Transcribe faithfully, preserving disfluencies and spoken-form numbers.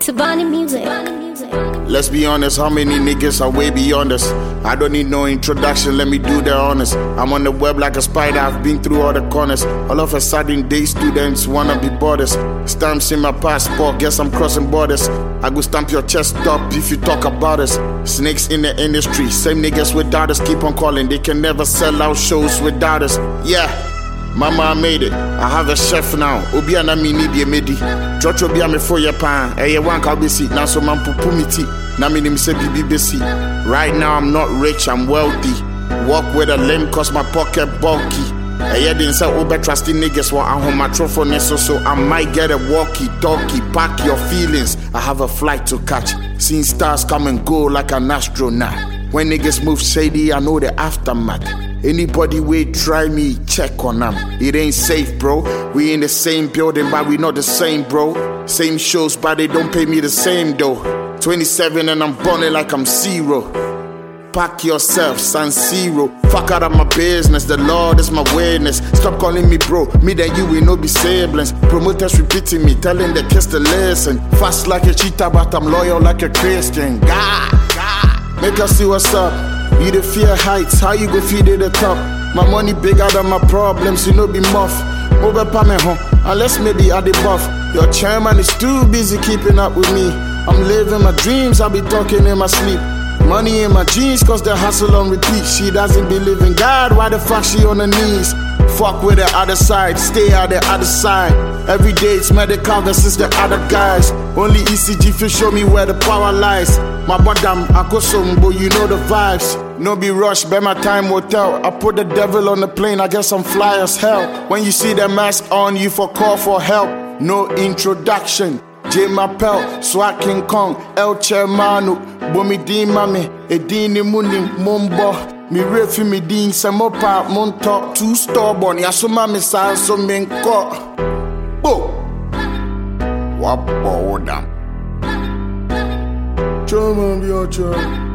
Tabani music. Let's be honest, how many niggas are way beyond us? I don't need no introduction, let me do the honors. I'm on the web like a spider, I've been through all the corners. All of a sudden, day students wanna be borders. Stamps in my passport, guess I'm crossing borders. I go stamp your chest up if you talk about us. Snakes in the industry, same niggas without us keep on calling. They can never sell out shows without us. Yeah. Mama, I made it. I have a chef now. Obi ana mi ni die medi. Chocho bia me fo ye pan. Eye wan ka besi. Na so man pupu mi ti. Na mi nim se bibi besi. Right now I'm not rich, I'm wealthy. Walk with a limp cause my pocket bulky. Eye din say obe trusty niggas wa ahoma trofo ne so so I might get a walkie talkie. Pack your feelings. I have a flight to catch. Seen stars come and go like an astronaut. When niggas move shady, I know the aftermath. Anybody we try me, check on them. It ain't safe, bro. We in the same building, but we not the same, bro. Same shows, but they don't pay me the same, though. twenty-seven and I'm burning like I'm zero. Pack yourself, San Zero. Fuck out of my business, the Lord is my witness. Stop calling me bro, me and you, we no be siblings. Promoters repeating me, telling the kids to listen. Fast like a cheetah, but I'm loyal like a Christian. God, God. Make us see what's up. You the fear heights, how you go feed at the top? My money bigger than my problems, you know be muff. Over me home, unless maybe I the buff. Your chairman is too busy keeping up with me. I'm living my dreams, I be talking in my sleep. Money in my jeans, cause the hustle on repeat. She doesn't believe in God, why the fuck she on her knees? Fuck with the other side, stay at the other side. Every day it's medical versus the other guys. Only E C G fi show me where the power lies. My bottom, I go some, but you know the vibes. No be rush, bet my time will tell. I put the devil on the plane, I guess I'm fly as hell. When you see the mask on, you for call for help. No introduction. J Mapel, Swat King Kong, El Chairmanu, Bomi Din Mami, Edini Muni, Mumbo. Mi refi mi din semopa monto two stubborn yasoma mi san so menko bo wapo odam choma bi ocho